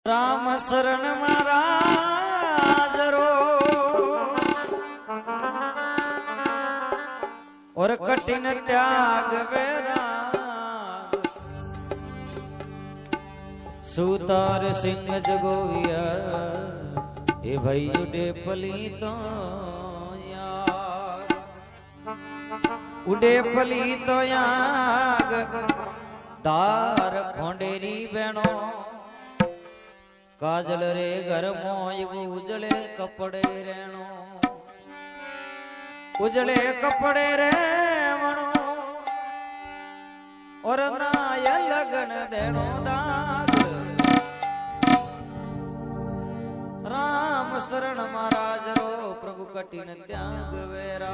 राम शरण महाराज रो और कठिन त्याग वेरा सूतार सिंह जगोया ए भाई उडे पली तो याग उडे पली तो याग दार खोंडेरी बहनों काजल रे घर मोय उजले कपड़े रेणो उजले कपड़े रेवणो और नाय लगन देणो दाग राम शरण महाराज रो प्रभु कठिन त्याग वेरा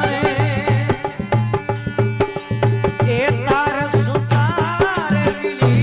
तार सुतार मिली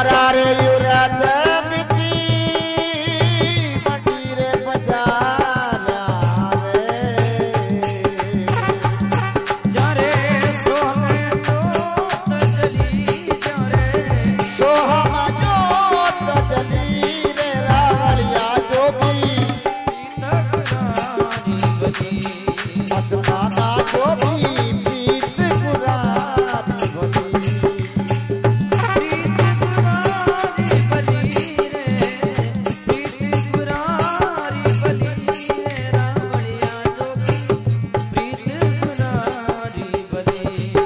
रारे युरत बिती मंडी रे बजाना रे जारे सोहमे जोत जली जारे सोहमा जोत जली रे रावलिया जोगी तकरानी बली मस्ताना जोगी पीत गुरानी भली प्रीत गुरारी बली रे प्रीत गुरारी बली रे रावलिया जोगी प्रीत गुरारी बली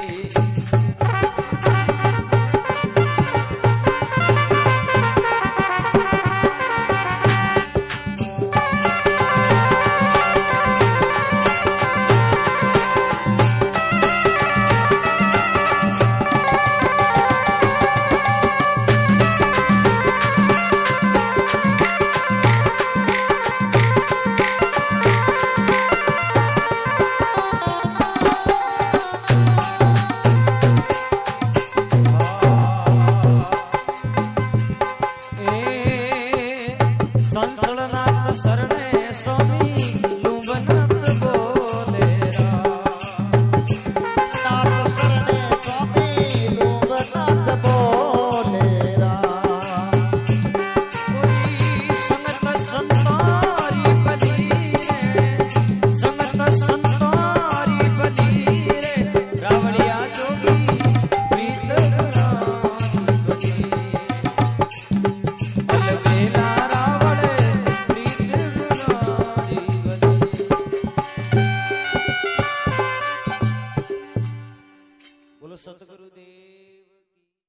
संसलनाथ शरणे स्वामी लुंबनाथ बोले नाथ शरणे स्वामी लोकनाथ बोलेरा कोई संगत संतारी बली रे संगत संतारी बली रे रावलिया जोगी प्रीत गुरानी बली अलबेला रावण प्रीत गुरानी बली बोलो सतगुरु देव